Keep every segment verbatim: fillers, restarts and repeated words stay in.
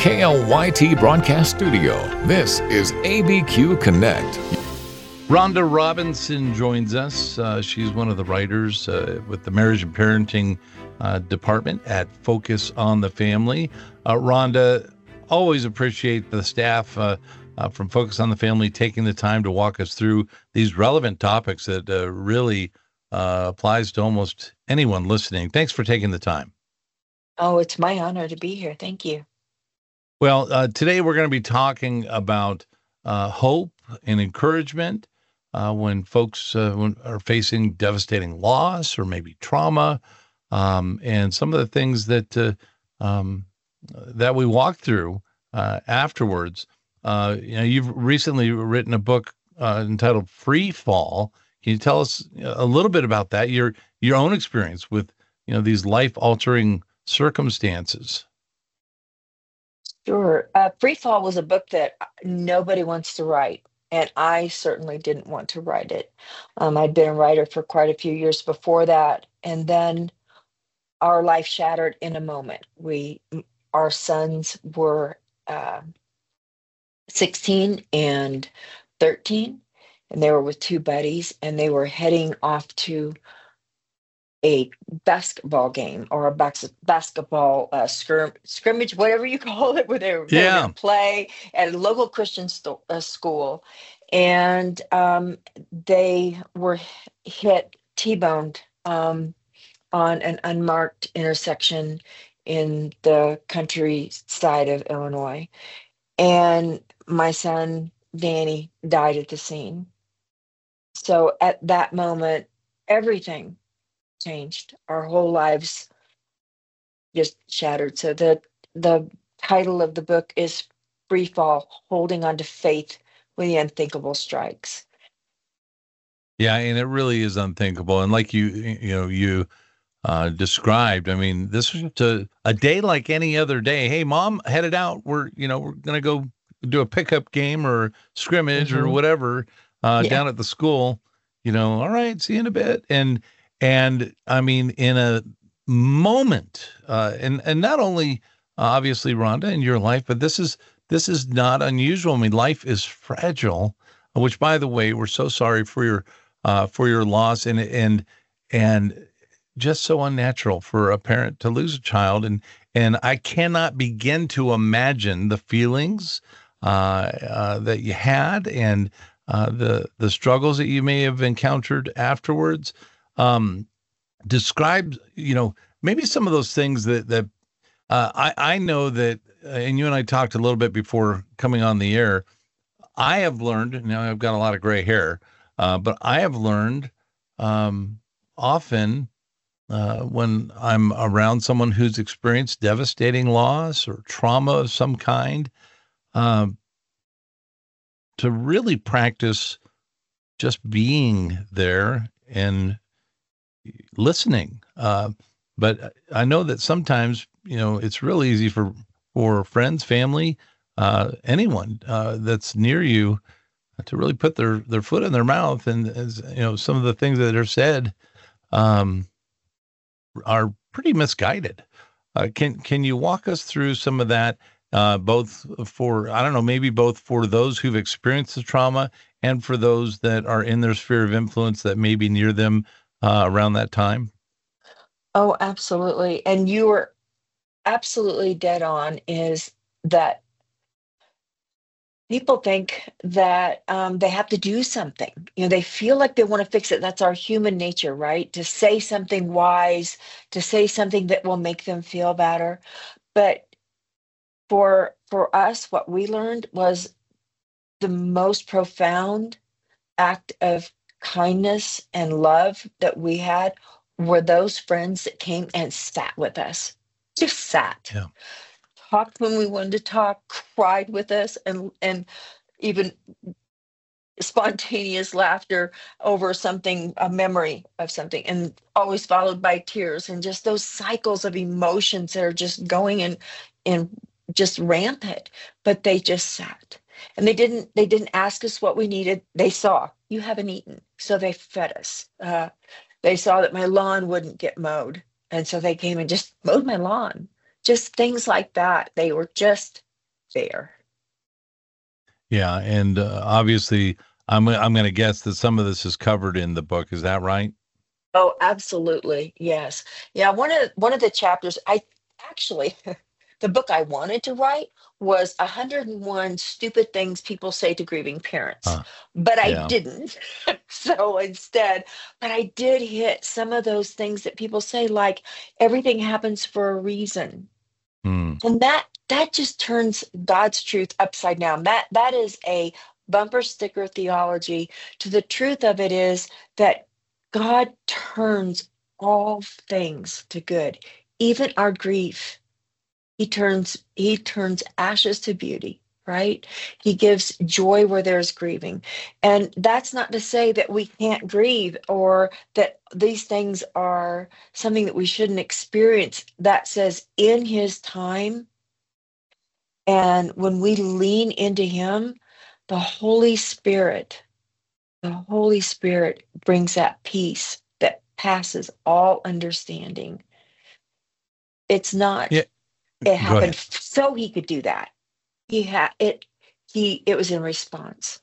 K L Y T Broadcast Studio, this is A B Q Connect. Rhonda Robinson joins us. Uh, she's one of the writers uh, with the Marriage and Parenting uh, Department at Focus on the Family. Uh, Rhonda, always appreciate the staff uh, uh, from Focus on the Family taking the time to walk us through these relevant topics that uh, really uh, applies to almost anyone listening. Thanks for taking the time. Oh, it's my honor to be here. Thank you. Well, uh, today we're going to be talking about uh, hope and encouragement uh, when folks uh, when, are facing devastating loss or maybe trauma, um, and some of the things that uh, um, that we walk through uh, afterwards. Uh, you know, you've recently written a book uh, entitled "Free Fall." Can you tell us a little bit about that? Your your own experience with you know these life altering circumstances. Sure. Uh, Free Fall was a book that nobody wants to write, and I certainly didn't want to write it. Um, I'd been a writer for quite a few years before that, and then our life shattered in a moment. We, m- our sons were uh, sixteen and thirteen, and they were with two buddies, and they were heading off to a basketball game or a bas- basketball uh, scrim- scrimmage, whatever you call it, where they were, they were Yeah. going to play at a local Christian sto- uh, school. And um, they were h- hit, T-boned um, on an unmarked intersection in the countryside of Illinois. And my son, Danny, died at the scene. So at that moment, everything changed. Our whole lives just shattered. So the the title of the book is Free Fall: Holding On to Faith When the Unthinkable Strikes. Yeah, and it really is unthinkable. And like you, you know, you uh, described, I mean, this was just a, a day like any other day. Hey, mom, headed out. We're, you know, we're going to go do a pickup game or scrimmage or Hmm. whatever uh, Yeah. down at the school. You know, all right, see you in a bit. And, and I mean, in a moment, uh, and, and not only uh, obviously Rhonda in your life, but this is, this is not unusual. I mean, life is fragile, which by the way, we're so sorry for your, uh, for your loss and, and, and just so unnatural for a parent to lose a child. And, and I cannot begin to imagine the feelings uh, uh, that you had and uh, the, the struggles that you may have encountered afterwards. Um, describe, you know, maybe some of those things that, that uh, I, I know that, uh, and you and I talked a little bit before coming on the air. I have learned, now I've got a lot of gray hair, uh, but I have learned um, often uh, when I'm around someone who's experienced devastating loss or trauma of some kind, um, to really practice just being there and listening. Uh, but I know that sometimes, you know, it's real easy for, for friends, family, uh, anyone uh, that's near you to really put their, their foot in their mouth. And, as, you know, some of the things that are said um, are pretty misguided. Uh, can can you walk us through some of that, uh, both for, I don't know, maybe both for those who've experienced the trauma and for those that are in their sphere of influence that may be near them uh, around that time? Oh, absolutely. And you were absolutely dead on, is that people think that um, they have to do something. You know, they feel like they want to fix it. That's our human nature, right? To say something wise, to say something that will make them feel better. But for for us, what we learned was the most profound act of kindness and love that we had were those friends that came and sat with us. Just sat, Yeah. talked when we wanted to talk, cried with us, and and even spontaneous laughter over something, a memory of something, and always followed by tears, and just those cycles of emotions that are just going and and just rampant. But they just sat, and they didn't they didn't ask us what we needed. They saw you haven't eaten, so they fed us. Uh, they saw that my lawn wouldn't get mowed, and so they came and just mowed my lawn. Just things like that. They were just there. Yeah, and uh, obviously, I'm I'm going to guess that some of this is covered in the book. Is that right? Oh, absolutely. Yes. Yeah, one of one of the chapters I actually the book I wanted to write was one hundred one stupid things people say to grieving parents, Uh, but I yeah. didn't. So instead, but I did hit some of those things that people say, like everything happens for a reason. Hmm. And that that just turns God's truth upside down. That that is a bumper sticker theology to the truth of it is that God turns all things to good, even our grief. He turns he turns ashes to beauty, right? He gives joy where there's grieving. And that's not to say that we can't grieve or that these things are something that we shouldn't experience. That says in his time and when we lean into him, the Holy Spirit, the Holy Spirit brings that peace that passes all understanding. It's not Yeah. it Go happened ahead. f- so he could do that. He had it he it was in response.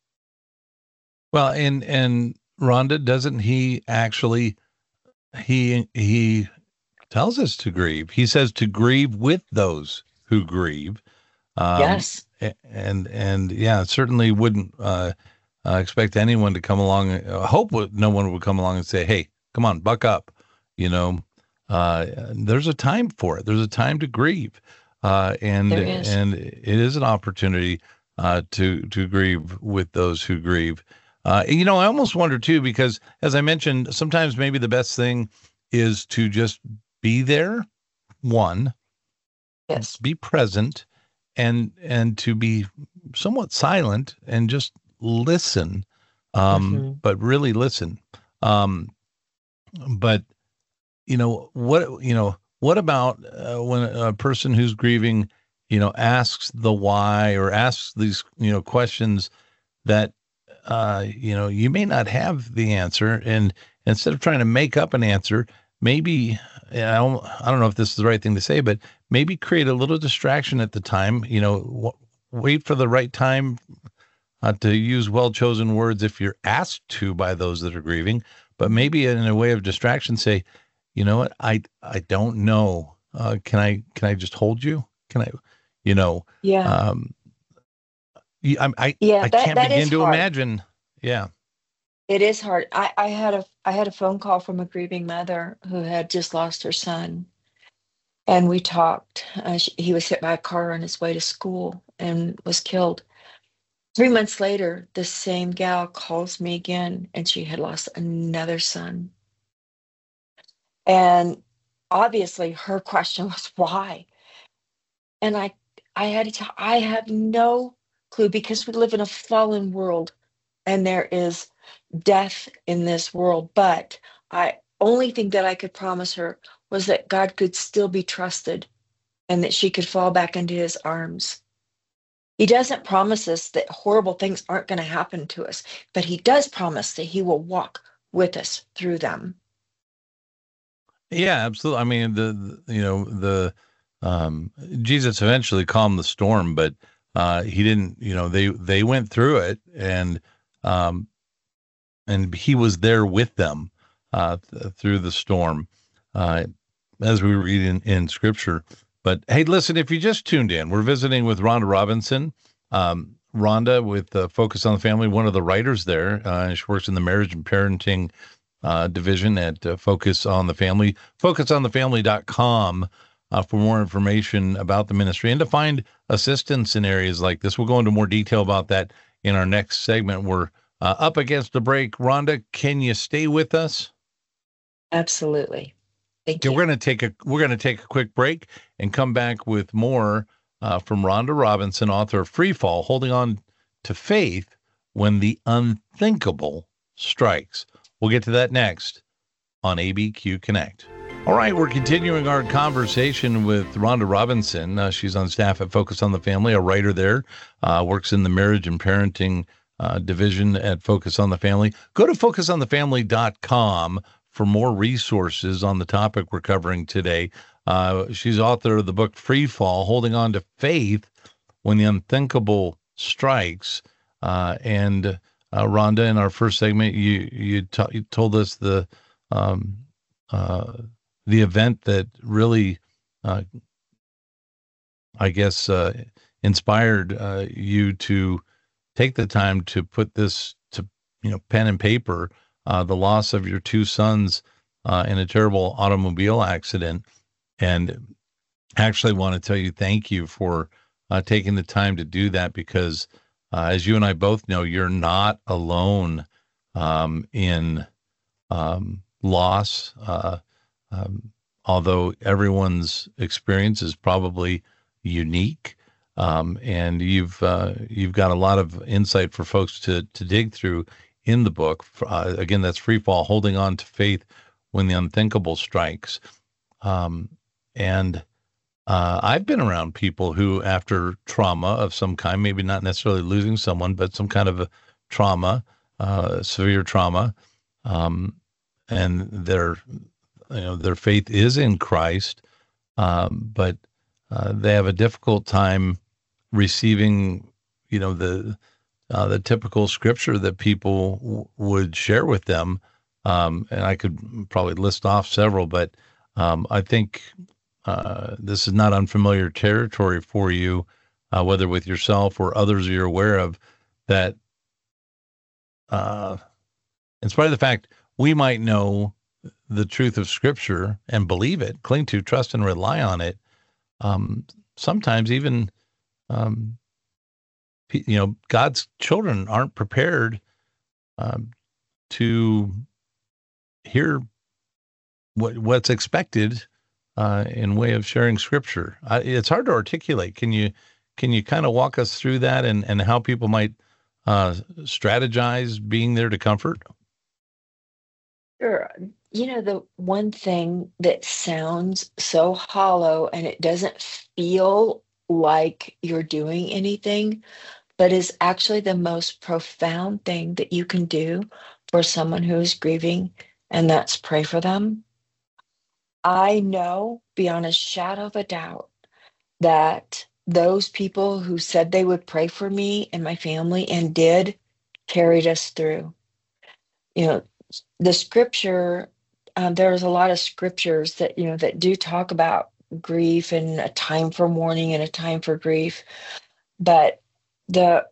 Well, and and Rhonda, doesn't he actually he he tells us to grieve. He says to grieve with those who grieve. Um, Yes. a- and and yeah, certainly wouldn't uh, uh, expect anyone to come along. Uh, hope would, no one would come along and say, "Hey, come on, buck up." You know, uh, there's a time for it. There's a time to grieve, uh, and There is. and it is an opportunity uh, to to grieve with those who grieve. Uh, you know, I almost wonder too, because as I mentioned, sometimes maybe the best thing is to just be there. One, Yes. be present, and and to be somewhat silent and just listen, um, Hmm. but really listen. Um, but you know what? You know what about uh, when a person who's grieving, you know, asks the why or asks these you know questions that uh, you know you may not have the answer, and instead of trying to make up an answer, maybe and I don't, I don't know if this is the right thing to say, but maybe create a little distraction at the time. You know, w- wait for the right time uh, to use well chosen words if you're asked to by those that are grieving, but Hmm. maybe in a way of distraction, say, you know what, I I don't know. Uh, can I can I just hold you? Can I, you know, Yeah. um, y- I I Yeah, I that can't that is begin to hard. imagine. Yeah. It is hard. I, I had a I had a phone call from a grieving mother who had just lost her son, and we talked. Uh, sh he was hit by a car on his way to school and was killed. Three months later, the same gal calls me again, and she had lost another son. And obviously, her question was why. And I I had to tell I have no clue because we live in a fallen world, and there is death in this world. But I only thing that I could promise her was that God could still be trusted and that she could fall back into his arms. He doesn't promise us that horrible things aren't going to happen to us, but he does promise that he will walk with us through them. Yeah, absolutely. I mean, the, the you know the um, Jesus eventually calmed the storm, but uh, he didn't. You know, they they went through it, and um, and he was there with them uh, th- through the storm, uh, as we read in, in Scripture. But hey, listen, if you just tuned in, we're visiting with Rhonda Robinson. Um, Rhonda with uh, Focus on the Family, one of the writers there. Uh, she works in the marriage and parenting uh, division at uh, Focus on the Family, focus on the family dot com uh, for more information about the ministry and to find assistance in areas like this. We'll go into more detail about that in our next segment. We're uh, up against the break. Rhonda, can you stay with us? Absolutely. Thank Okay, you. we're going to take a we're going to take a quick break and come back with more uh, from Rhonda Robinson, author of Free Fall: Holding On to Faith When the Unthinkable Strikes. We'll get to that next on A B Q Connect. All right, we're continuing our conversation with Rhonda Robinson. Uh, she's on staff at Focus on the Family, a writer there, uh, works in the marriage and parenting uh, division at Focus on the Family. Go to focus on the family dot com for more resources on the topic we're covering today. Uh, she's author of the book Free Fall: Holding On to Faith when the unthinkable strikes. Uh, and uh, Rhonda, in our first segment, you you, t- you told us the um, uh, the event that really, uh, I guess, uh, inspired uh, you to take the time to put this to you know pen and paper. Uh, the loss of your two sons uh, in a terrible automobile accident, and actually want to tell you thank you for uh, taking the time to do that, because uh, as you and I both know, you're not alone um, in um, loss, uh, um, although everyone's experience is probably unique. Um, and you've uh, you've got a lot of insight for folks to to dig through in the book. Uh, again, that's Free Fall: Holding On to Faith When the Unthinkable Strikes. Um, and uh, I've been around people who, after trauma of some kind, maybe not necessarily losing someone, but some kind of a trauma, uh, severe trauma, um, and their you know their faith is in Christ, um, but uh, they have a difficult time receiving, you know, the uh, the typical scripture that people w- would share with them. Um, and I could probably list off several, but um, I think uh, this is not unfamiliar territory for you, uh, whether with yourself or others you're aware of, that uh, in spite of the fact we might know the truth of Scripture and believe it, cling to, trust, and rely on it, um, sometimes even um, you know, God's children aren't prepared um, to hear what what's expected uh, in way of sharing Scripture. I, it's hard to articulate. Can you can you kind of walk us through that, and, and how people might uh, strategize being there to comfort? Sure. You know, the one thing that sounds so hollow and it doesn't feel like you're doing anything, but is actually the most profound thing that you can do for someone who is grieving, and that's pray for them. I know beyond a shadow of a doubt that those people who said they would pray for me and my family and did carried us through. You know, the scripture, um, there's a lot of scriptures that, you know, that do talk about grief and a time for mourning and a time for grief. But the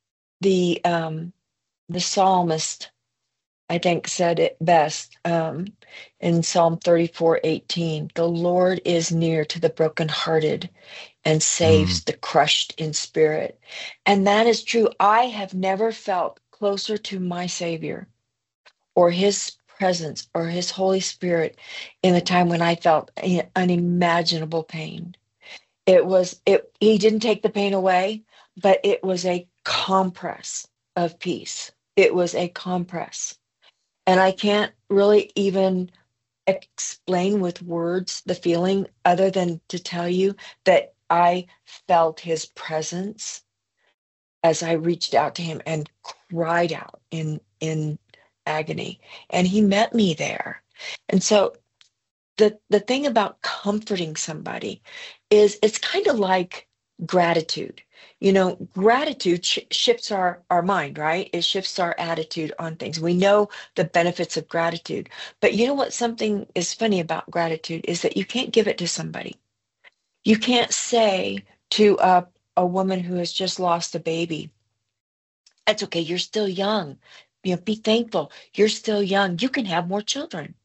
the um the psalmist, I think, said it best um in Psalm thirty-four eighteen. The Lord is near to the brokenhearted and Mm. saves the crushed in spirit. And that is true. I have never felt closer to my Savior or his presence or his Holy Spirit in the time when I felt a- unimaginable pain. It was it he didn't take the pain away, but it was a compress of peace. It was a compress. And I can't really even explain with words the feeling other than to tell you that I felt his presence as I reached out to him and cried out in in agony, and he met me there. And so the the thing about comforting somebody is it's kind of like gratitude. You know, gratitude sh- shifts our our mind, right? It shifts our attitude on things. We know the benefits of gratitude, but you know what? Something is funny about gratitude is that you can't give it to somebody. You can't say to a a woman who has just lost a baby, "That's okay. You're still young. You know, be thankful. You're still young. You can have more children."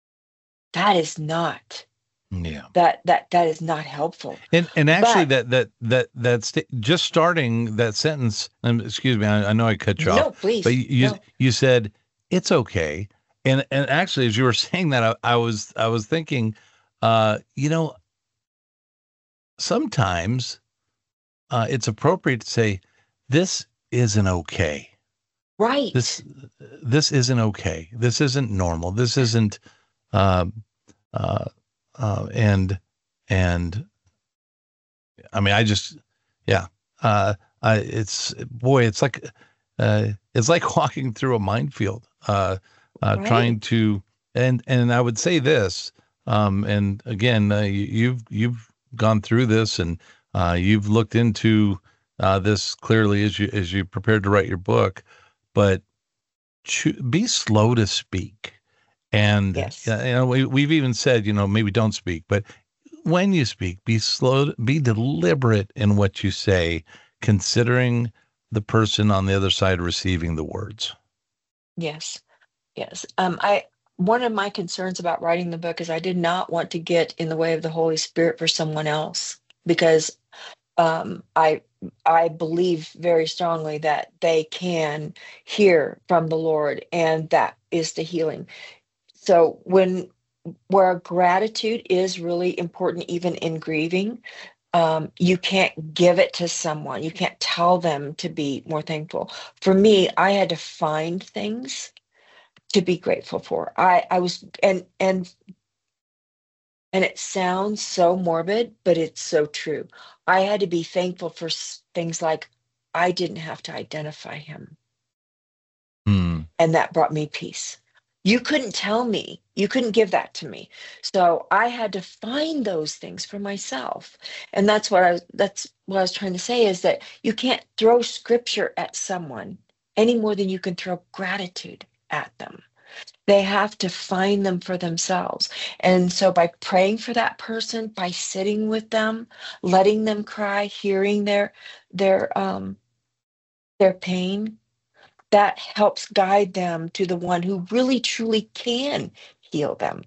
That is not Yeah. that that that is not helpful. And and actually, But that that that that's just starting that sentence. Um, excuse me, I, I know I cut you off, no, but please, you you no. you said it's okay. And and actually, as you were saying that, I, I was I was thinking, uh, you know, sometimes uh, it's appropriate to say, this isn't okay. This Right. this isn't okay. This isn't normal. This isn't, um, uh, uh, and and I mean, I just, yeah, uh, I, it's boy, it's like, uh, it's like walking through a minefield, uh, uh, Right. trying to, and and I would say this, um, and again, uh, you, you've you've gone through this, and uh, you've looked into uh, this clearly as you as you prepared to write your book, but cho- be slow to speak. And Yes. uh, you know, we we've even said, you know, maybe don't speak, but when you speak, be slow, be deliberate in what you say, considering the person on the other side receiving the words. Yes. Yes. Um, I One of my concerns about writing the book is I did not want to get in the way of the Holy Spirit for someone else because um, I I believe very strongly that they can hear from the Lord, and that is the healing. So when where gratitude is really important, even in grieving, um, you can't give it to someone. You can't tell them to be more thankful. For me, I had to find things to be grateful for. I I was and and and it sounds so morbid, but it's so true. I had to be thankful for s- things like I didn't have to identify him, Hmm. and that brought me peace. You couldn't tell me. You couldn't give that to me. So I had to find those things for myself. And that's what I was that's what I was trying to say is that you can't throw scripture at someone any more than you can throw gratitude at them. They have to find them for themselves. And so by praying for that person, by sitting with them, letting them cry, hearing their their um their pain, that helps guide them to the one who really truly can heal them.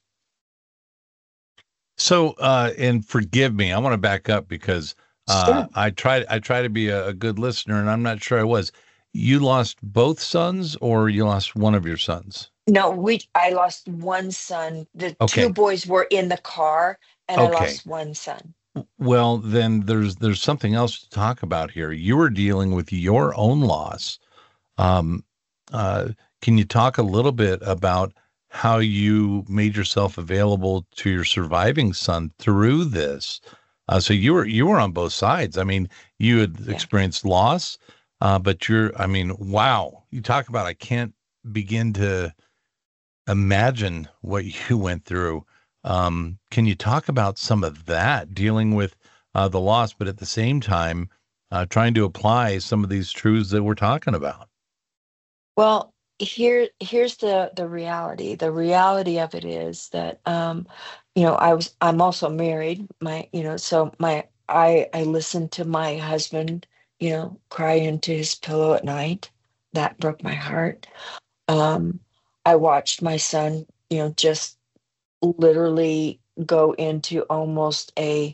So, uh, and forgive me, I want to back up because uh, Sure. I try I try to be a, a good listener, and I'm not sure I was. You lost both sons, or you lost one of your sons? No, we I lost one son. The two Okay, boys were in the car and I okay. lost one son. Well, then there's there's something else to talk about here. You were dealing with your own loss. Um, uh, can you talk a little bit about how you made yourself available to your surviving son through this? Uh, so you were you were on both sides. I mean, you had Yeah. experienced loss, uh, but you're. I mean, wow! You talk about I can't begin to imagine what you went through. Um, can you talk about some of that, dealing with uh, the loss, but at the same time, uh, trying to apply some of these truths that we're talking about? Well, here here's the the reality. The reality of it is that um, you know, I was I'm also married. My, you know, so my I I listened to my husband, you know, cry into his pillow at night. That broke my heart. Um, I watched my son, you know, just literally go into almost a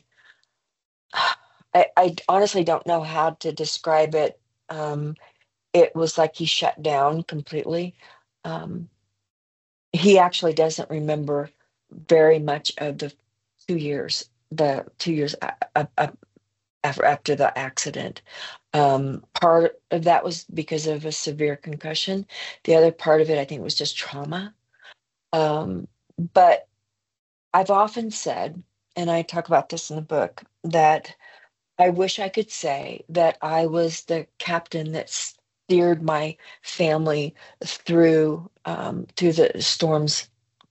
I, I honestly don't know how to describe it. Um, it was like he shut down completely. Um, he actually doesn't remember very much of the two years, the two years a- a- a- after after the accident. Um, part of that was because of a severe concussion. The other part of it, I think, was just trauma. Um, but I've often said, and I talk about this in the book, that I wish I could say that I was the captain that steered my family through um, through the storms,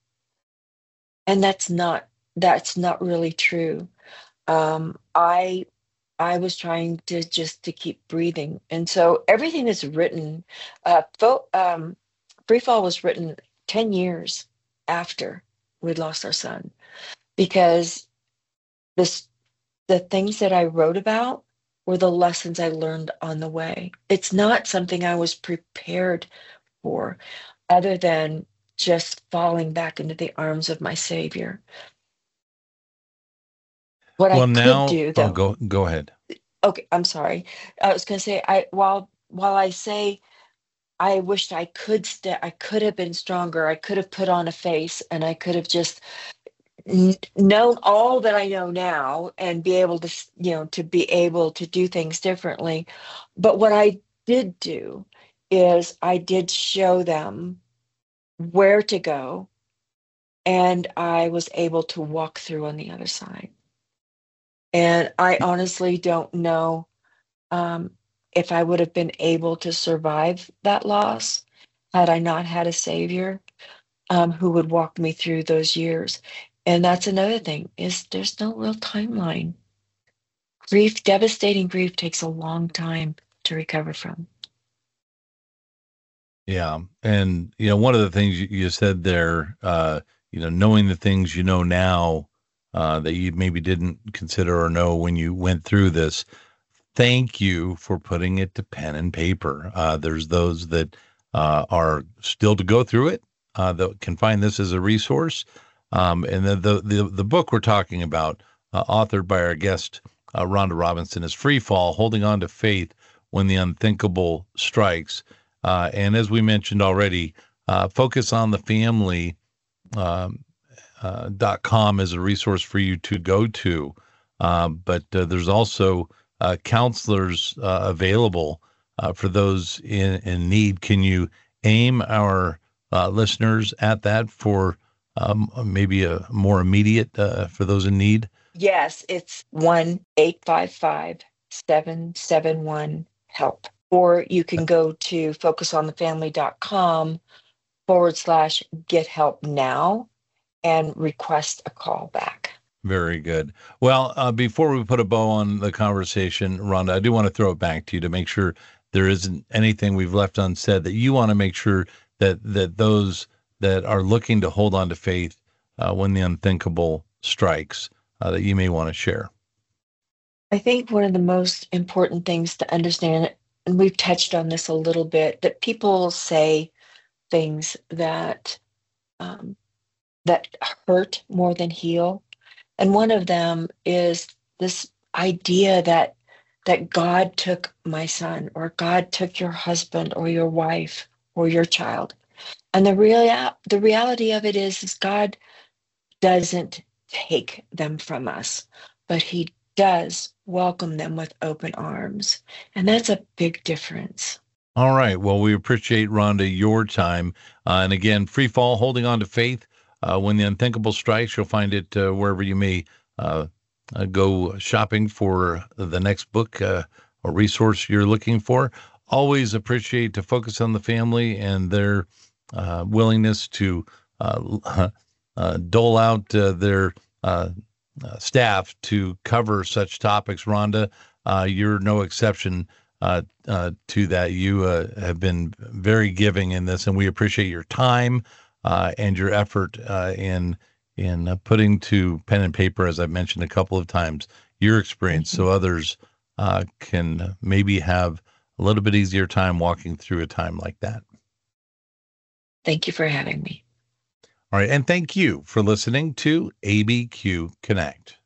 and that's not that's not really true. Um, I I was trying to just to keep breathing, and so everything is written. Uh, Fo- um, Free Fall was written ten years after we'd lost our son because this the things that I wrote about were the lessons I learned on the way. It's not something I was prepared for, other than just falling back into the arms of my Savior. What I Well, could now, do, oh, though, go go ahead. okay, I'm sorry. I was going to say, I while while I say I wished I could st- I could have been stronger. I could have put on a face, and I could have just n- known all that I know now and be able to, s- you know, to be able to do things differently. But what I did do is I did show them where to go, and I was able to walk through on the other side. And I honestly don't know um, if I would have been able to survive that loss had I not had a savior um, who would walk me through those years. And that's another thing is there's no real timeline. grief, devastating grief, takes a long time to recover from. Yeah. And, you know, one of the things you, you said there, uh, you know, knowing the things you know now uh, that you maybe didn't consider or know when you went through this, thank you for putting it to pen and paper. Uh, there's those that uh, are still to go through it uh, that can find this as a resource. Um, and the, the, the, the book we're talking about, uh, authored by our guest, uh, Rhonda Robinson, is Free Fall, Holding On to Faith When the Unthinkable Strikes. Uh, and as we mentioned already, uh, Focus on the Family um, uh, dot com is a resource for you to go to. Uh, but uh, there's also uh, counselors uh, available uh, for those in, in need. Can you aim our uh, listeners at that for um, maybe a more immediate uh, for those in need? Yes, it's one eight five five seven seven one help. Or you can go to focus on the family dot com forward slash get help now and request a call back. Very good. Well, uh, before we put a bow on the conversation, Rhonda, I do want to throw it back to you to make sure there isn't anything we've left unsaid that you want to make sure that that those that are looking to hold on to faith uh, when the unthinkable strikes uh, that you may want to share. I think one of the most important things to understand, and we've touched on this a little bit, that people say things that um, that hurt more than heal. And one of them is this idea that that God took my son, or God took your husband or your wife or your child. And the real the reality of it is, is God doesn't take them from us, but he does welcome them with open arms. And that's a big difference. All right. Well, we appreciate, Rhonda, your time. Uh, and again, Free Fall, Holding On to Faith. Uh, when the Unthinkable Strikes, you'll find it uh, wherever you may uh, uh, go shopping for the next book uh, or resource you're looking for. Always appreciate to Focus on the Family and their uh, willingness to uh, uh, dole out uh, their uh, uh, staff to cover such topics. Rhonda, uh, you're no exception uh, uh, to that. You uh, have been very giving in this, and we appreciate your time uh, and your effort uh, in in uh, putting to pen and paper, as I've mentioned a couple of times, your experience, so others uh, can maybe have a little bit easier time walking through a time like that. Thank you for having me. All right, and thank you for listening to A B Q Connect.